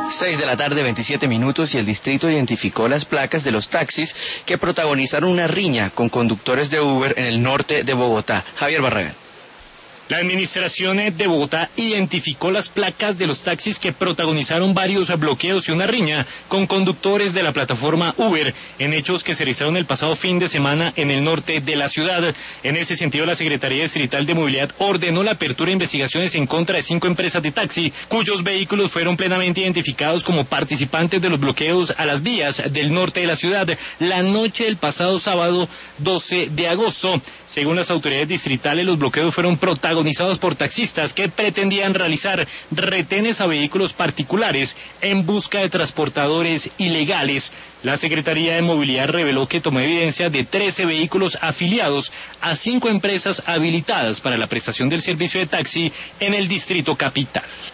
6 de la tarde, 27 minutos, y el distrito identificó las placas de los taxis que protagonizaron una riña con conductores de Uber en el norte de Bogotá. Javier Barragán. La administración de Bogotá identificó las placas de los taxis que protagonizaron varios bloqueos y una riña con conductores de la plataforma Uber en hechos que se registraron el pasado fin de semana en el norte de la ciudad. En ese sentido, la Secretaría Distrital de Movilidad ordenó la apertura de investigaciones en contra de 5 empresas de taxi, cuyos vehículos fueron plenamente identificados como participantes de los bloqueos a las vías del norte de la ciudad la noche del pasado sábado 12 de agosto. Según las autoridades distritales, los bloqueos fueron protagonizados por taxistas que pretendían realizar retenes a vehículos particulares en busca de transportadores ilegales. La Secretaría de Movilidad reveló que tomó evidencia de 13 vehículos afiliados a 5 empresas habilitadas para la prestación del servicio de taxi en el Distrito Capital.